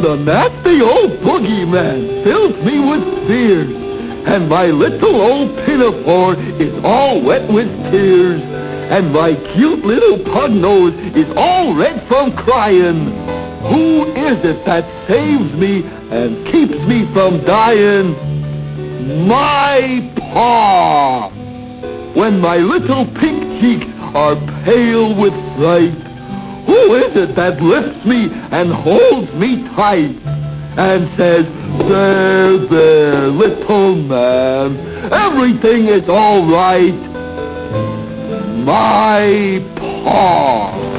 the nasty old boogeyman fills me with fears, and my little old pinafore is all wet with tears, and my cute little pug nose is all red from crying. Who is it that saves me and keeps me from dying? My paw! When my little pink cheeks are pale with fright, who is it that lifts me and holds me tight and says, there, little man, everything is all right? My paw.